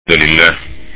الحمد لله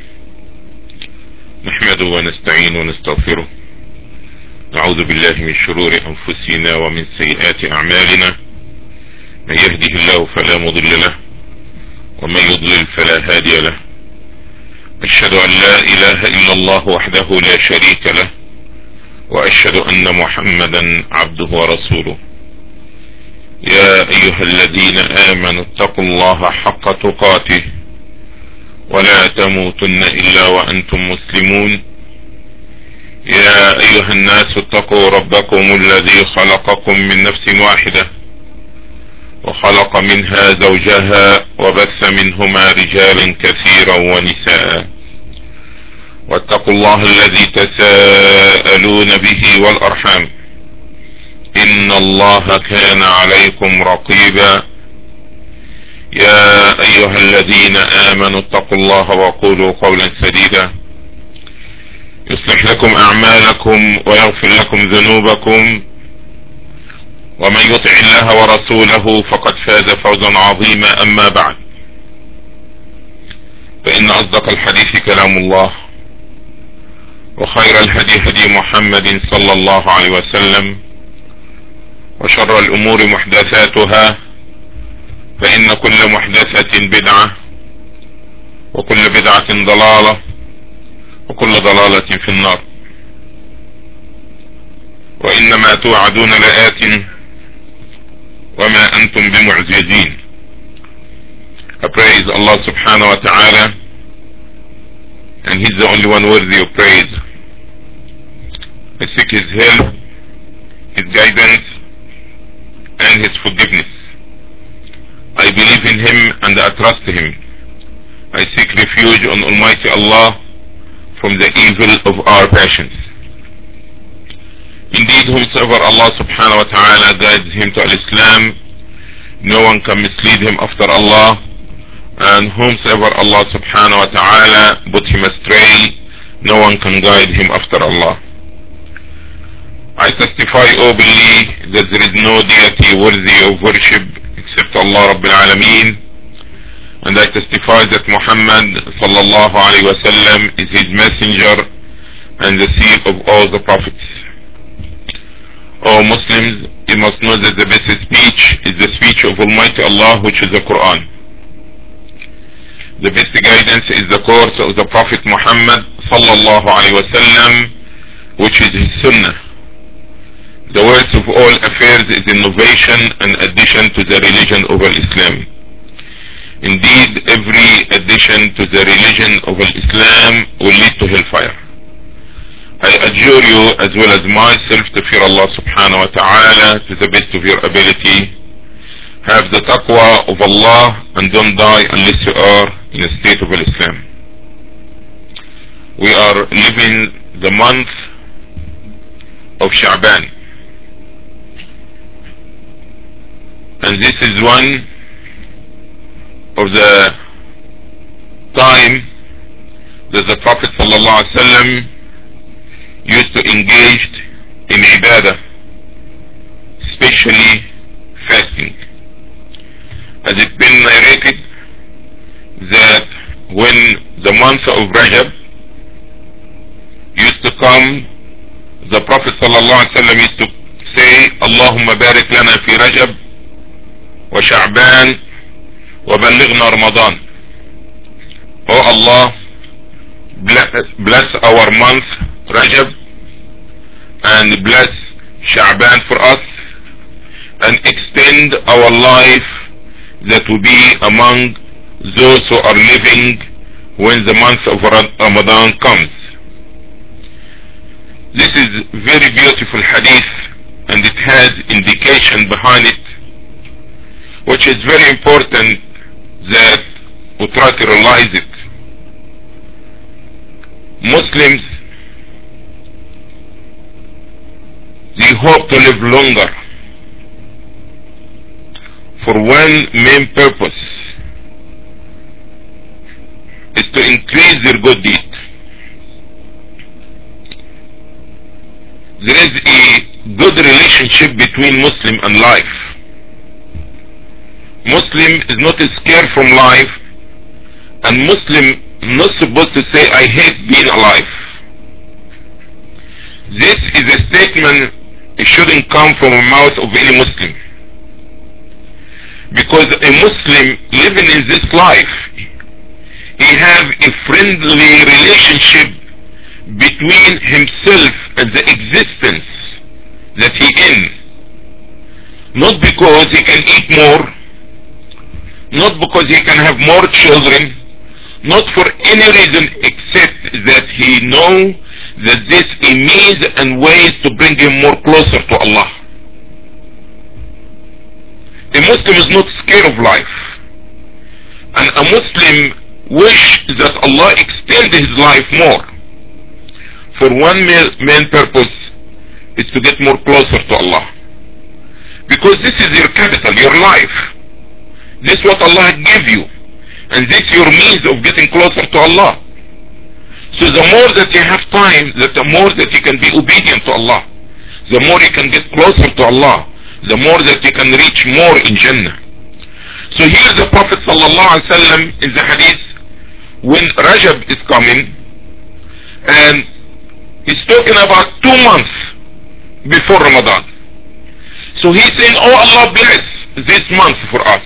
نحمده ونستعين ونستغفره. نعوذ بالله من شرور أنفسنا ومن سيئات أعمالنا. من يهده الله فلا مضل له ومن يضلل فلا هادي له. أشهد أن لا إله إلا الله وحده لا شريك له، وأشهد أن محمدا عبده ورسوله. يا أيها الذين آمنوا اتقوا الله حق تقاته ولا تموتن إلا وأنتم مسلمون. يا أيها الناس اتقوا ربكم الذي خلقكم من نفس واحدة وخلق منها زوجها وبث منهما رجالا كثيرا ونساء، واتقوا الله الذي تساءلون به والأرحام إن الله كان عليكم رقيبا. يا أيها الذين آمنوا اتقوا الله وقولوا قولا سديدا يصلح لكم أعمالكم ويغفر لكم ذنوبكم، ومن يطع الله ورسوله فقد فاز فوزا عظيما. أما بعد، فإن أصدق الحديث كلام الله، وخير الهدي هدي محمد صلى الله عليه وسلم، وشر الأمور محدثاتها، فإن كل محدثة بدعة، وكل بدعة ضلالة، وكل ضلالة في النار. وإنما توعدون لآت وما أنتم بمعجزين. I praise Allah subhanahu wa ta'ala, and He's the only one worthy of praise. I seek His help, His guidance, and His forgiveness. I believe in Him and I trust Him. I seek refuge on Almighty Allah from the evil of our passions. Indeed, whomsoever Allah subhanahu wa ta'ala guides him to Al-Islam, no one can mislead him after Allah, and whomsoever Allah subhanahu wa ta'ala put him astray, no one can guide him after Allah. I testify openly that there is no deity worthy of worship except Allah Rabbil Alameen, and I testify that Muhammad sallallahu alayhi wa sallam is his messenger and the seal of all the prophets. O Muslims, you must know that the best speech is the speech of Almighty Allah, which is the Quran. The best guidance is the course of the Prophet Muhammad sallallahu alayhi wa sallam, which is his sunnah. The worst of all affairs is innovation and addition to the religion of Islam. Indeed, every addition to the religion of Islam will lead to hellfire. I adjure you as well as myself to fear Allah subhanahu wa ta'ala to the best of your ability. Have the taqwa of Allah and don't die unless you are in a state of Islam. We are living the month of Sha'ban, and this is one of the time that the Prophet sallallahu alaihi wasallam used to engage in ibadah, especially fasting. As it's been narrated that when the month of Rajab used to come, the Prophet sallallahu alaihi wasallam used to say, Allahumma barik lana fi Rajab wa Sha'ban wa ballighna Ramadan. Oh Allah, bless our month Rajab and bless Sha'ban for us, and extend our life that will be among those who are living when the month of Ramadan comes. This is very beautiful hadith, and it has indication behind it, which is very important that we try to realize it. Muslims, they hope to live longer for one main purpose, is to increase their good deed. There is a good relationship between Muslim and life. Muslim is not scared from life, and Muslim I'm not supposed to say I hate being alive. This is a statement. It shouldn't come from the mouth of any Muslim. Because a Muslim living in this life, he have a friendly relationship between himself and the existence that he in. Not because he can eat more, not because he can have more children, not for any reason except that he know that this is means and ways to bring him more closer to Allah. A Muslim is not scared of life, and a Muslim wish that Allah extend his life more. For one main purpose is to get more closer to Allah, because this is your capital, your life. This is what Allah gave you, and this is your means of getting closer to Allah. So the more that you have time, the more that you can be obedient to Allah, the more you can get closer to Allah, the more that you can reach more in Jannah. So here the Prophet ﷺ in the hadith, when Rajab is coming, and he's talking about 2 months before Ramadan. So he's saying, oh Allah, bless this month for us,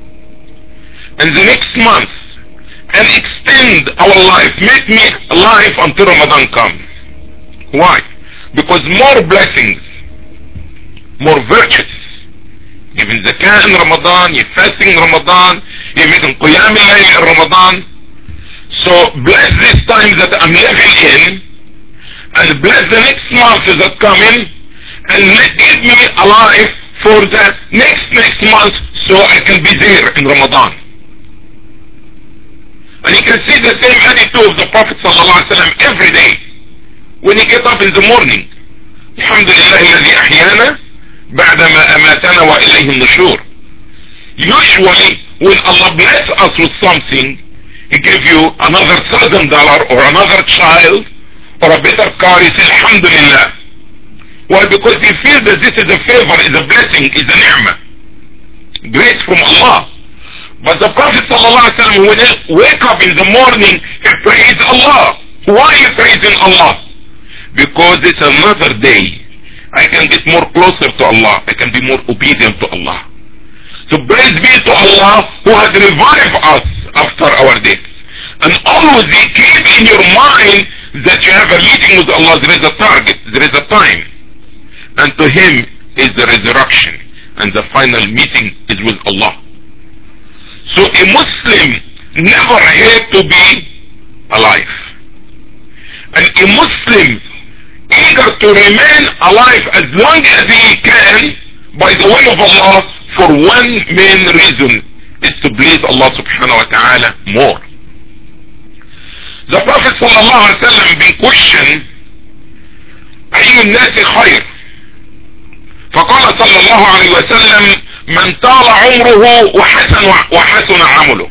and the next month, and extend our life, make me alive until Ramadan comes. Why? Because more blessings, more virtues. Giving zakah in Ramadan, you're fasting in Ramadan, you're making qiyam al-layl in Ramadan. So bless this time that I'm living in, and bless the next month that coming, and give me alive for the next month so I can be there in Ramadan. And you can see the same attitude of the Prophet ﷺ every day. When he gets up in the morning, Alhamdulillah الذي أحيانا بعدما أماتنا وإليه النشور. Usually, when Allah bless us with something, He give you another $1,000 or another child or a better car, He says Alhamdulillah. Why? Because He feels that this is a favor, is a blessing, is a ni'mah, grace from Allah. But the Prophet ﷺ, when he wake up in the morning, he praise Allah. Why are you praising Allah? Because it's another day. I can get more closer to Allah. I can be more obedient to Allah. So praise be to Allah who has revived us after our death. And always keep in your mind that you have a meeting with Allah. There is a target. There is a time. And to Him is the resurrection. And the final meeting is with Allah. So a Muslim never had to be alive. And a Muslim eager to remain alive as long as he can by the will of Allah for one main reason, is to please Allah subhanahu wa ta'ala more. The Prophet sallallahu alaihi wasallam been questioned, أي الناس خير؟ فقال صلى الله عليه وسلم من طال عمره وحسن عمله.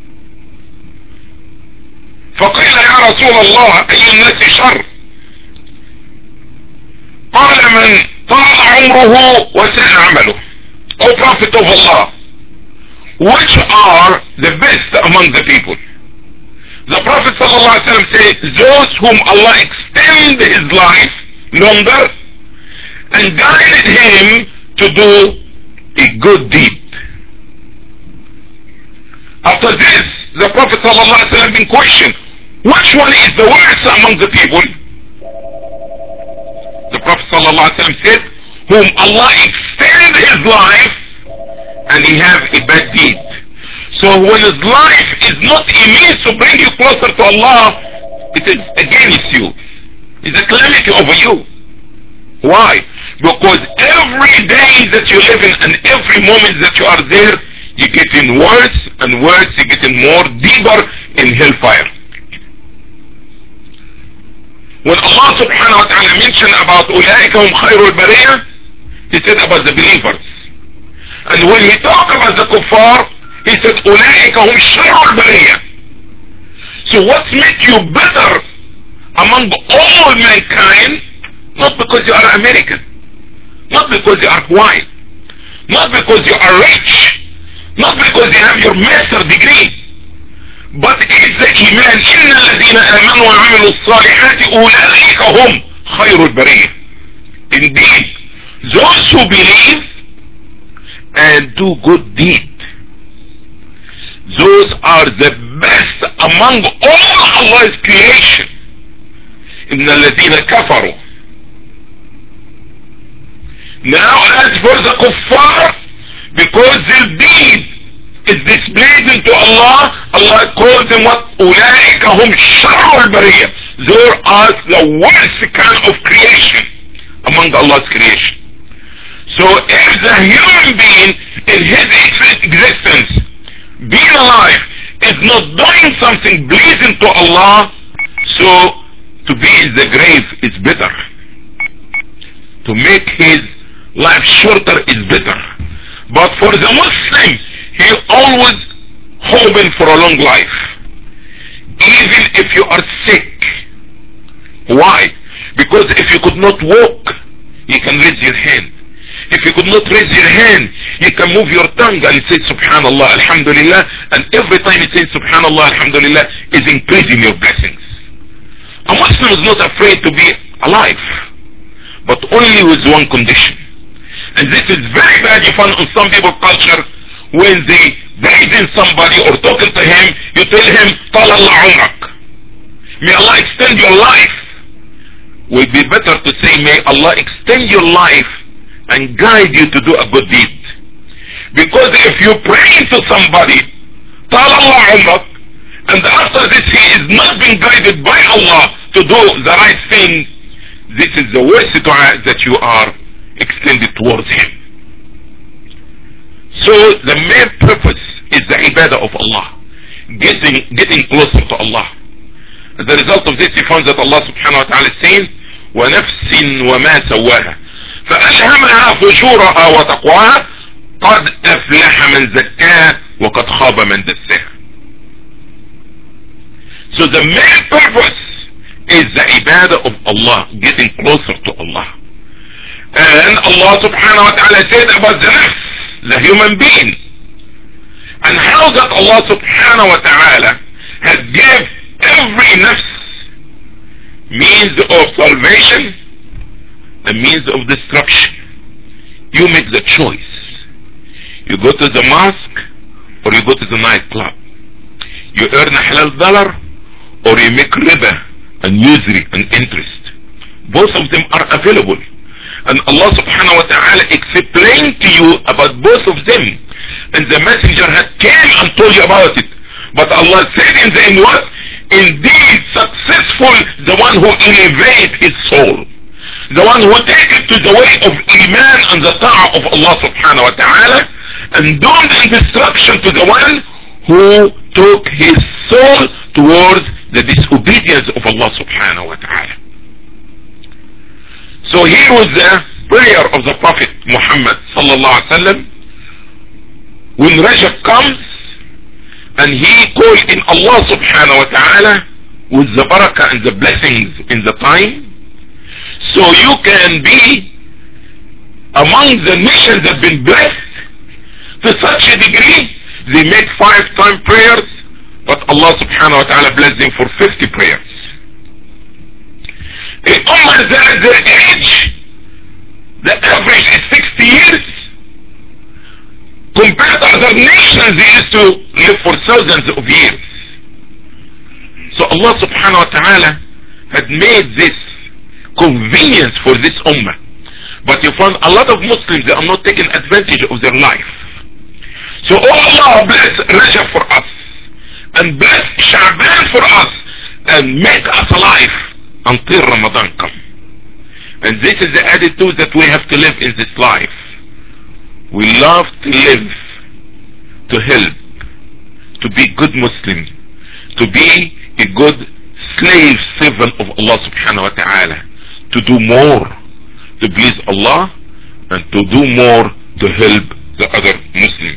فقيل يا رسول الله أي الناس شر؟ قال من طال عمره وساء عمله. O Prophet of Allah, which are the best among the people? The Prophet ﷺ said, those whom Allah extend his life longer and guided him to do a good deed. After this, the Prophet ﷺ been questioned, which one is the worst among the people? The Prophet ﷺ said, whom Allah extend his life and he have a bad deed. So when his life is not a means to bring you closer to Allah, it is against you. It's a calamity over you. Why? Because every day that you live in and every moment that you are there, you're getting worse and worse, you're getting more deeper in hellfire. When Allah subhanahu wa ta'ala mentioned about أولئك هم خير البرية, He said about the believers. And when He talked about the kuffar, He said أولئك هم شر البرية. So what makes you better among all mankind? Not because you are American, not because you are white, not because you are rich, not because you have your master's degree, but it's the iman. إن الذين آمنوا وعملوا الصالحات أولئك هم خير البرية. Indeed, those who believe and do good deed, those are the best among all Allah's creation. إن الذين كفروا. Now as for the kuffar, because their deed is displayed into Allah, Allah calls them what? أولئك هم شر البرية. They are the worst kind of creation among Allah's creation. So if the human being in his existence, being alive, is not doing something pleasing to Allah, so to be in the grave is better. To make his life shorter is better. But for the Muslim, he always hoping for a long life. Even if you are sick. Why? Because if you could not walk, you can raise your hand. If you could not raise your hand, you can move your tongue and say Subhanallah, Alhamdulillah, and every time you say Subhanallah, Alhamdulillah, is increasing your blessings. A Muslim is not afraid to be alive, but only with one condition. And this is very bad you find on some people's culture. When they praising somebody or talking to him, you tell him, Tala Allah umrak. May Allah extend your life. Will be better to say, may Allah extend your life and guide you to do a good deed. Because if you pray to somebody, Tala Allah umrak, and after this he is not being guided by Allah to do the right thing, this is the worst dua that you are extended towards him. So the main purpose is the ibadah of Allah, getting closer to Allah. As a result of this, you find that Allah subhanahu wa ta'ala is saying, وَنَفْسٍ وَمَا سَوَّاهَا فَأَلْهَمَهَا فُجُورَهَا وَتَقْوَاهَا قَدْ أَفْلَحَ مَنْ زَكَّاهَا وَقَدْ خَابَ مَنْ دَسَّاهَا. So the main purpose is the ibadah of Allah, getting closer to Allah. And Allah subhanahu wa ta'ala said about the nafs, the human being, and how that Allah subhanahu wa ta'ala has given every nafs means of salvation and means of destruction. You make the choice. You go to the mosque or you go to the nightclub. You earn a halal dollar or you make riba and usury and interest. Both of them are available. And Allah subhanahu wa ta'ala explained to you about both of them. And the messenger had came and told you about it. But Allah said in the end what? Indeed successful the one who elevates his soul. The one who takes it to the way of iman and the ta'ah of Allah subhanahu wa ta'ala. And doomed in destruction to the one who took his soul towards the disobedience of Allah subhanahu wa ta'ala. So here was the prayer of the Prophet Muhammad sallallahu alaihi wasallam. When Rajab comes and he called in Allah subhanahu wa ta'ala with the barakah and the blessings in the time. So you can be among the nations that have been blessed to such a degree they make 5-time prayers, but Allah subhanahu wa ta'ala blessed them for 50 prayers. In Ummah that their age, the average is 60 years. Compared to other nations, they used to live for thousands of years. So Allah subhanahu wa ta'ala had made this convenience for this ummah. But you find a lot of Muslims, they are not taking advantage of their life. So oh Allah, bless Rajab for us, and bless Sha'ban for us, and make us alive until Ramadan comes. And this is the attitude that we have to live in this life. We love to live, to help, to be good Muslim, to be a good slave servant of Allah subhanahu wa ta'ala, to do more to please Allah and to do more to help the other Muslims.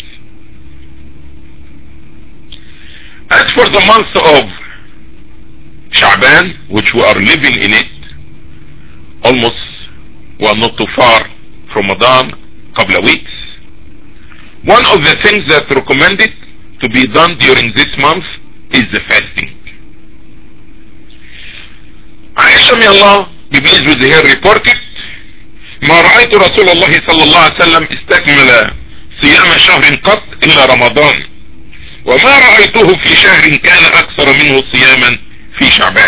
As for the month of Sha'ban, which we are living in it, almost we are not too far from Ramadan, couple of weeks. One of the things that recommended to be done during this month is the fasting. Aisha, may Allah be pleased with her, reported, ما رأيت رسول الله صلى الله عليه وسلم استكمل صيام شهر قط إلا رمضان وما رأيته في شهر كان أكثر منه صياما في شعبان.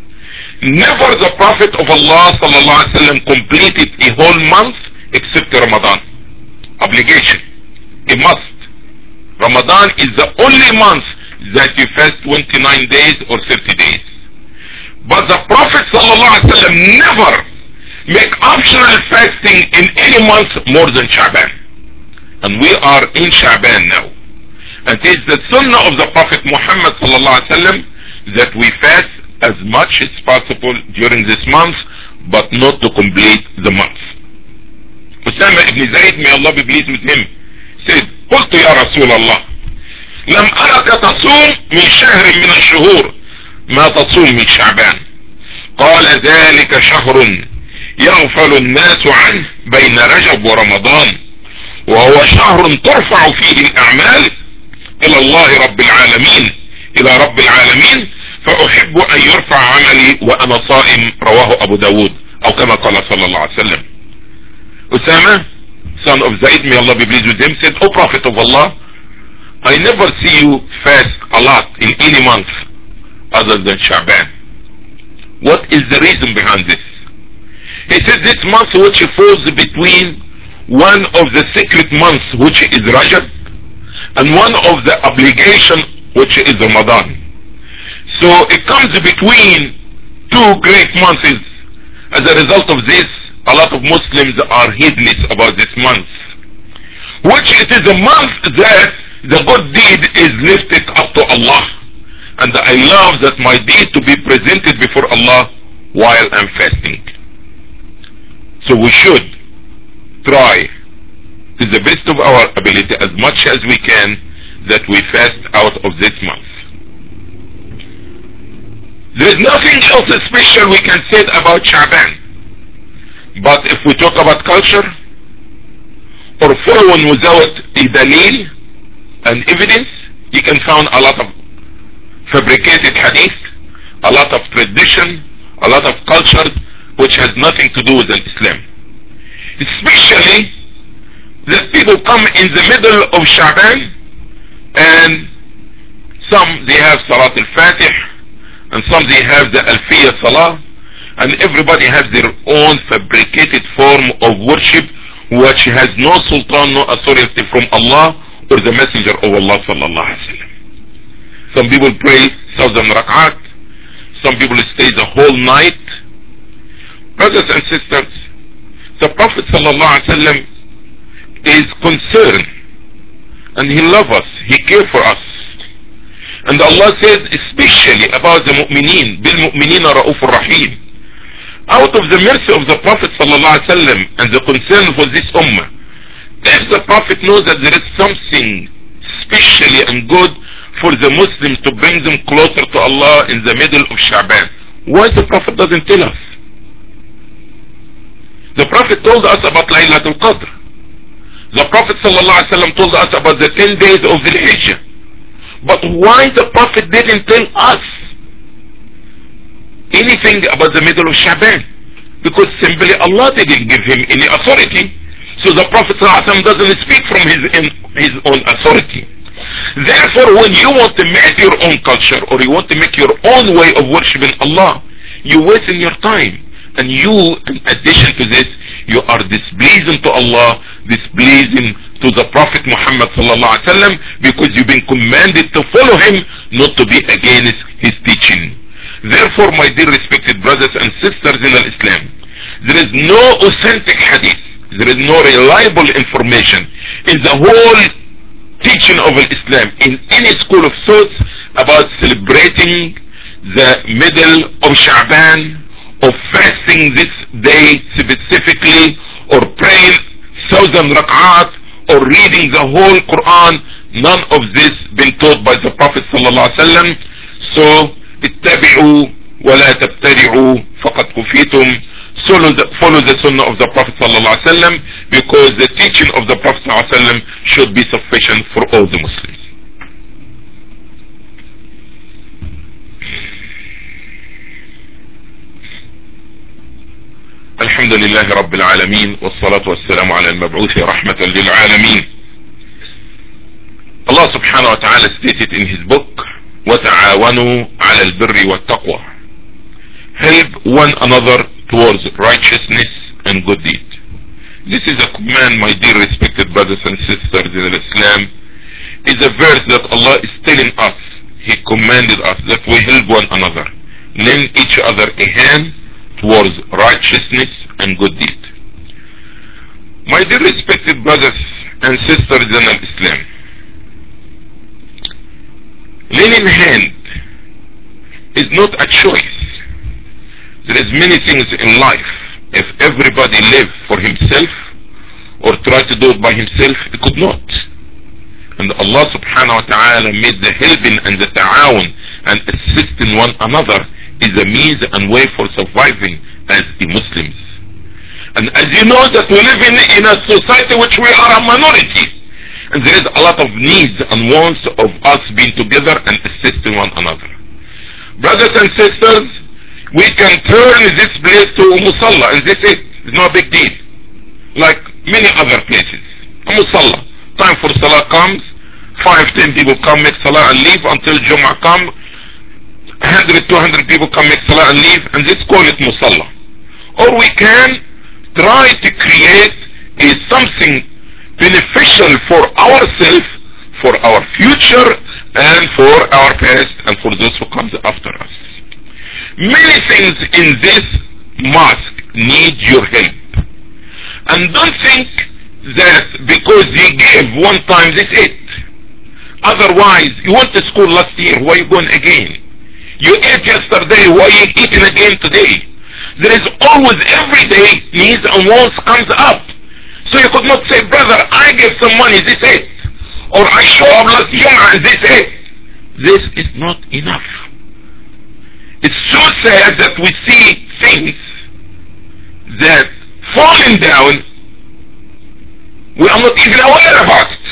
Never the Prophet of Allah صلى الله عليه وسلم completed a whole month except Ramadan. Obligation. A must. Ramadan is the only month that you fast 29 days or 30 days. But the Prophet صلى الله عليه وسلم never make optional fasting in any month more than Sha'ban. And we are in Sha'ban now. And it is the sunnah of the Prophet Muhammad صلى الله عليه وسلم that we fast as much as possible during this month, but not to complete the month. Usama ibn Zayd, may Allah be pleased with him, said, قلت يا رسول الله لم أرك تصوم من شهر من الشهور ما تصوم من شعبان. قال ذلك شهر يغفل الناس عنه بين رجب ورمضان وهو شهر ترفع فيه الأعمال إلى الله رب العالمين إلى رب العالمين فأحب أن يرفع عملي وأنا صائم. رواه أبو داود أو كما قال صلى الله عليه وسلم. Usama, son of Zayd, may Allah be pleased with him, said, O Prophet of Allah, I never see you fast a lot in any month other than Sha'ban. What is the reason behind this? He said this month which falls between one of the sacred months which is Rajab and one of the obligation which is Ramadan. So it comes between two great months. As a result of this, a lot of Muslims are heedless about this month, which it is a month that the good deed is lifted up to Allah, and I love that my deed to be presented before Allah while I'm fasting. So we should try to the best of our ability as much as we can that we fast out of this month. There is nothing else special we can say about Sha'ban. But if we talk about culture or following without a dalil and evidence, you can find a lot of fabricated hadith, a lot of tradition, a lot of culture which has nothing to do with Islam. Especially that people come in the middle of Sha'ban and some they have Salat al-Fatih and some they have the Alfiyah Salah, and everybody has their own fabricated form of worship which has no sultan, no authority from Allah or the Messenger of Allah sallallahu alaihi wasallam. Some people pray 1,000 rak'at, some people stay the whole night. Brothers and sisters, the Prophet sallallahu alaihi wasallam is concerned and he loves us, he cares for us. And Allah says especially about the mu'mineen, bil mu'minina ra'ufur rahim. Out of the mercy of the Prophet sallallahu alaihi wasallam and the concern for this ummah, if the Prophet knows that there is something specially and good for the Muslims to bring them closer to Allah in the middle of Sha'ban, why the Prophet doesn't tell us? The Prophet told us about Laylatul Qadr. The Prophet sallallahu alaihi wasallam told us about the 10 days of the Hijjah. But why the Prophet didn't tell us anything about the middle of Sha'ban? Because simply Allah didn't give him any authority. So the Prophet ﷺ doesn't speak from his own authority. Therefore, when you want to make your own culture or you want to make your own way of worshiping Allah, you waste your time. And you, in addition to this, you are displeasing to Allah, displeasing to the Prophet Muhammad sallallahu alaihi wasallam, because you've been commanded to follow him, not to be against his teaching. Therefore, my dear respected brothers and sisters in Islam, there is no authentic hadith, there is no reliable information in the whole teaching of Islam, in any school of thought, about celebrating the middle of Sha'ban, or fasting this day specifically, or praying 1,000 rak'at, or reading the whole Quran. None of this been taught by the Prophet sallallahu alaihi wasallam. So ittabi'u wa la tabtadi'u faqad kufitum. Follow the sunnah of the Prophet sallallahu alaihi wasallam, because the teaching of the Prophet sallallahu alaihi wasallam should be sufficient for all the Muslims. الحمد لله رب العالمين والصلاة والسلام على المبعوث رحمة للعالمين. Allah subhanahu wa ta'ala stated in his book, وَتَعَاوَنُوا عَلَى الْبِرِّ وَالتَّقْوَى. Help one another towards righteousness and good deed. This is a command, my dear respected brothers and sisters in Islam. It's a verse that Allah is telling us. He commanded us that we help one another, lend each other a hand towards righteousness and good deed. My dear respected brothers and sisters in Islam, lending hand is not a choice. There is many things in life. If everybody lived for himself or tried to do it by himself, he could not. And Allah subhanahu wa ta'ala made the helping and the ta'awun and assisting one another is a means and way for surviving as the Muslims. And as you know that we live in a society which we are a minority, and there is a lot of needs and wants of us being together and assisting one another. Brothers and sisters, we can turn this place to musalla, and this is no big deal, like many other places. A musalla, time for salah comes, 5-10 people come make salah and leave until Jum'ah come, 100-200 people come make salah and leave, and this call it musalla. Or we can try to create something beneficial for ourselves, for our future, and for our past, and for those who comes after us. Many things in this mosque need your help. And don't think that because you gave one time, this is it. Otherwise, you went to school last year, why are you going again? You ate yesterday, why are you eating again today? There is always, every day, needs and wants comes up. So you could not say, brother, I gave some money, this is it. Or I show up last Jum'ah, and this is it. This is not enough. It's so sad that we see things that falling down, we are not even aware about it.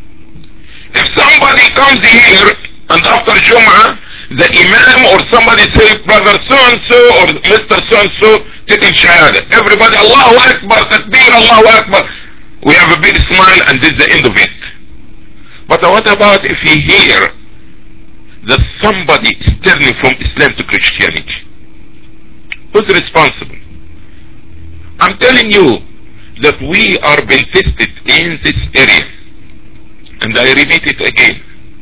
If somebody comes here and after Jum'ah, the Imam or somebody say, brother so-and-so or Mr. so-and-so taking shahada. Everybody, Allahu Akbar, Takbir, Allahu Akbar. We have a big smile and this is the end of it. But what about if you hear that somebody is turning from Islam to Christianity? Who's responsible? I'm telling you that we are being tested in this area. And I repeat it again.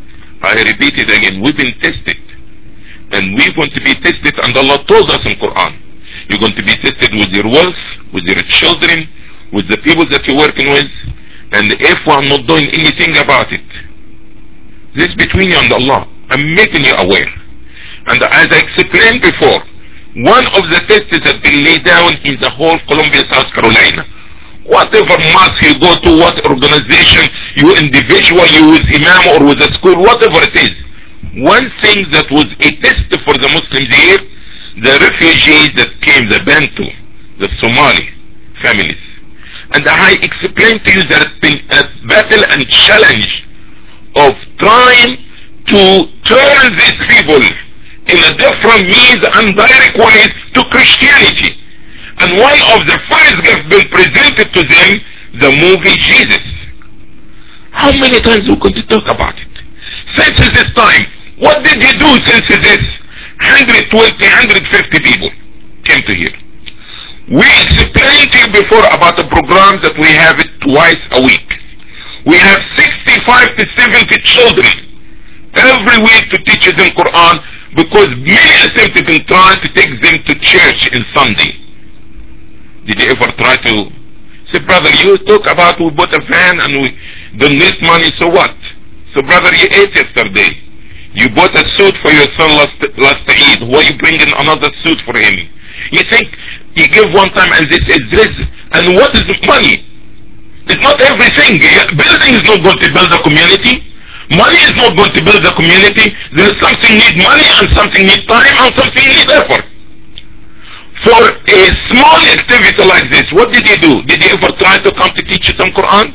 We've been tested. And we're going to be tested, and Allah told us in Quran, you're going to be tested with your wealth, with your children, with the people that you're working with, and if we're not doing anything about it, this is between you and Allah. I'm making you aware. And as I explained before, one of the tests that been laid down in the whole Columbia, South Carolina. Whatever mosque you go to, what organization, you individual, you with imam or with a school, whatever it is. One thing that was a test for the Muslims here, the refugees that came, the Bantu, the Somali families. And I explained to you that it's been a battle and challenge of trying to turn these people in a different means and direct ways to Christianity. And one of the first gifts been presented to them, the movie Jesus. How many times are we going to talk about it? Since this time, what did he do since this? 120, 150 people came to here. We explained to you before about the program that we have it twice a week. We have 65 to 70 children every week to teach them Quran, because many attempted in trying to take them to church in Sunday. Did you ever try to say, brother, you talk about we bought a van and we donate money, so what? So brother, you ate yesterday. You bought a suit for your son last Eid. Why you bringing another suit for him? You think you give one time and this is this, and what is the money? It's not everything. Building is not going to build a community. Money is not going to build a community. There is something need money and something need time and something need effort. For a small activity like this, what did you do? Did you ever try to come to teach you some Quran?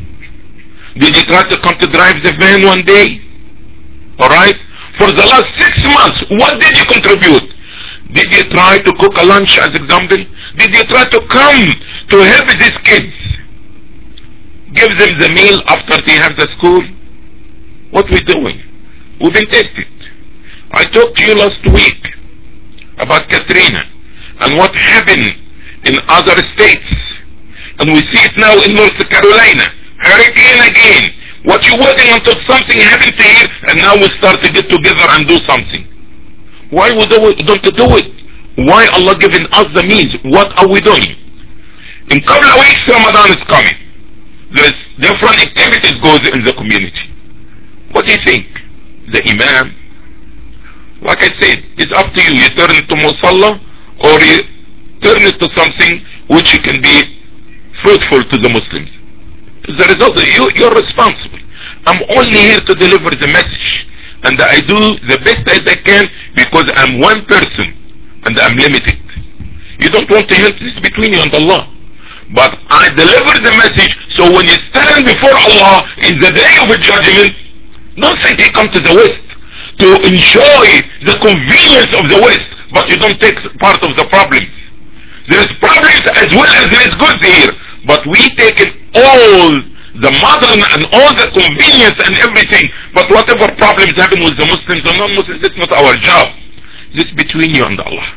Did you try to come to drive the van one day? Alright? For the last 6 months, what did you contribute? Did you try to cook a lunch as example? Did you try to come to help these kids? Give them the meal after they have the school? What we doing? We've been tested. I talked to you last week about Katrina and what happened in other states. And we see it now in North Carolina. Hurricane again. What you waiting until something happened to you and now we start to get together and do something? Why we don't do it? Why Allah giving us the means? What are we doing? In a couple of weeks Ramadan is coming. There is different activities goes in the community. What do you think? The Imam? Like I said, it's up to you. You turn it to Musalla or you turn it to something which can be fruitful to the Muslims. As a result, you're responsible. I'm only here to deliver the message. And I do the best as I can because I'm one person and I'm limited. You don't want to help this between you and Allah. But I deliver the message so when you stand before Allah in the day of judgment, don't think you come to the West to enjoy the convenience of the West, but you don't take part of the problems. There is problems as well as there is good here, but we take it all the modern and all the convenience and everything, but whatever problems happen with the Muslims or non-Muslims, it's not our job. This between you and Allah.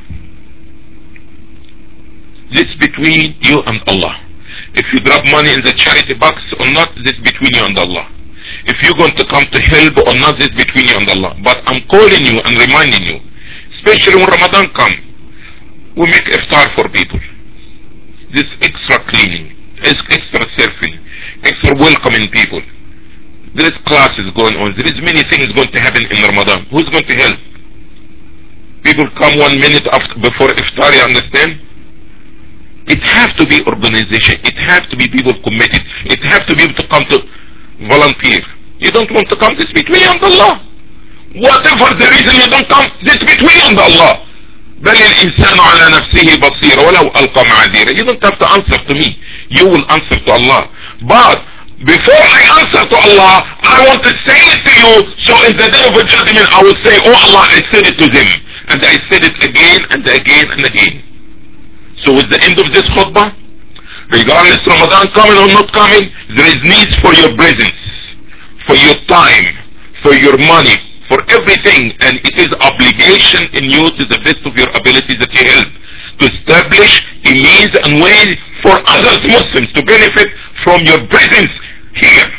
This between you and Allah. If you drop money in the charity box or not, this between you and Allah. If you're going to come to help or not, this between you and Allah. But I'm calling you and reminding you, especially when Ramadan comes, we make iftar for people. This extra cleaning, extra surfing, extra welcoming people. There is classes going on. There is many things going to happen in Ramadan. Who's going to help? People come 1 minute before iftar, you understand? It has to be organization. It has to be people committed. It has to be able to come to volunteer. You don't want to come, this between you and Allah. Whatever the reason you don't come, this between you and Allah. بل الإنسان على نفسه بصير ولو ألقى معاذيره. You don't have to answer to me. You will answer to Allah. But before I answer to Allah, I want to say it to you. So in the day of judgment, I will say, oh Allah, I said it to them. And I said it again and again and again. So with the end of this khutbah, regardless Ramadan coming or not coming, there is need for your presence, for your time, for your money, for everything, and it is obligation in you to the best of your ability that you help to establish a means and ways for others Muslims to benefit from your presence here.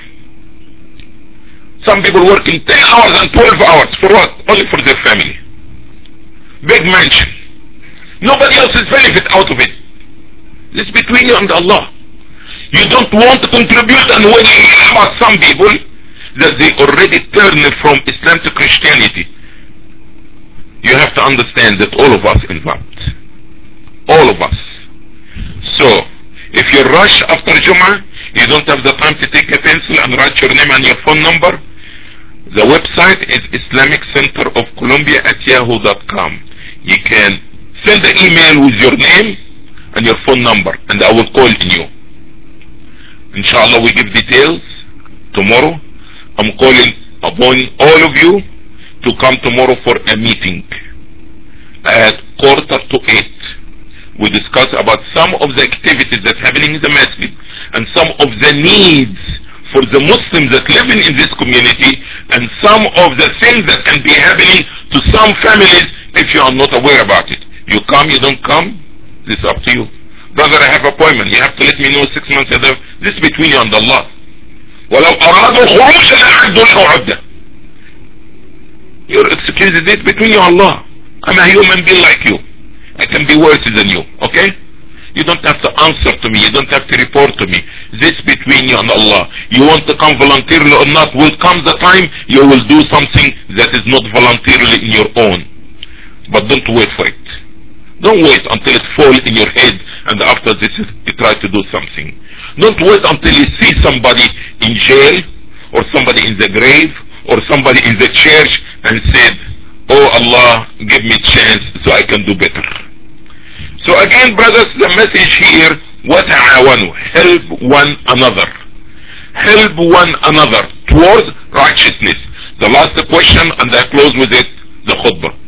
Some people working 10 hours and 12 hours for what? Only for their family. Big mansion. Nobody else is benefit out of it. This is between you and Allah. You don't want to contribute, and when you hear about some people that they already turned from Islam to Christianity, you have to understand that all of us involved. All of us. So, if you rush after Jum'ah, you don't have the time to take a pencil and write your name and your phone number. The website is islamiccenterofcolumbia@yahoo.com. You can send an email with your name and your phone number, and I will call you. Inshallah, we give details tomorrow. I'm calling upon all of you to come tomorrow for a meeting at 7:45. We discuss about some of the activities that's happening in the masjid and some of the needs for the Muslims that live in this community, and some of the things that can be happening to some families if you are not aware about it. You come, you don't come, this is up to you. Brother, I have appointment. You have to let me know 6 months ahead. This is between you and Allah. وَلَوْ أَرَادُوا خُرُوجًا لَأَعَدُّوا لَهُ عُدَّةً. Your excuse is it between you and Allah. I'm a human being like you. I can be worse than you, okay? You don't have to answer to me. You don't have to report to me. This between you and Allah. You want to come voluntarily or not, will come the time you will do something that is not voluntarily in your own. But don't wait for it. Don't wait until it falls in your head and after this you try to do something. Don't wait until you see somebody in jail or somebody in the grave or somebody in the church and said, oh Allah, give me a chance so I can do better. So again, brothers, the message here, وَتَعَاوَنُوا, help one another. Help one another towards righteousness. The last question, and I close with it, the khutbah.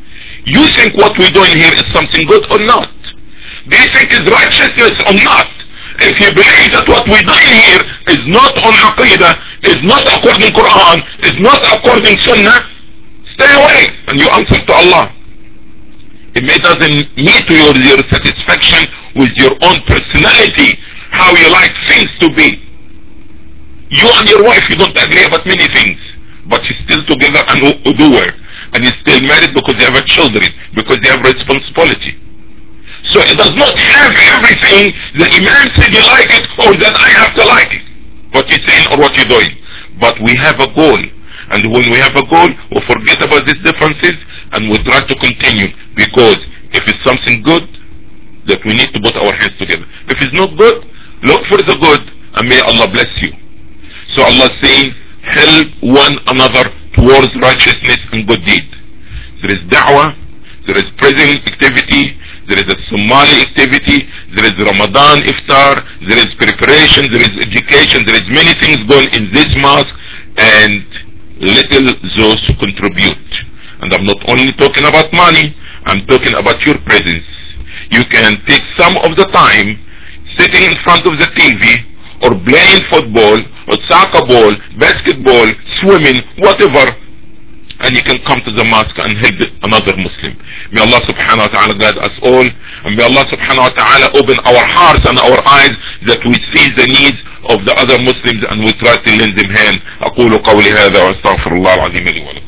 you think what we're doing here is something good or not? Do you think is righteousness or not? If you believe that what we're doing here is not on Aqidah, is not according Quran, is not according Sunnah, stay away and you answer to Allah. It doesn't meet your satisfaction with your own personality, how you like things to be. You and your wife, you don't agree about many things, but you're still together and do work, and you're still married because you have children, because you have responsibility. So it does not have everything the Imam said you like it or that I have to like it, what you're saying or what you're doing. But we have a goal, and when we have a goal, we forget about these differences and we try to continue, because if it's something good, that we need to put our hands together. If it's not good, look for the good and may Allah bless you. So Allah is saying, help one another towards righteousness and good deed. There is da'wah, there is prison activity, there is a Somali activity, there is Ramadan iftar, there is preparation, there is education, there is many things going in this mosque, and little those who contribute. And I'm not only talking about money, I'm talking about your presence. You can take some of the time sitting in front of the TV or playing football or soccer ball, basketball, swimming, whatever, and you can come to the mosque and help another Muslim. May Allah subhanahu wa ta'ala guide us all, and may Allah subhanahu wa ta'ala open our hearts and our eyes that we see the needs of the other Muslims and we try to lend them hand. أقول قولي هذا وأستغفر الله العظيم لي ولكم.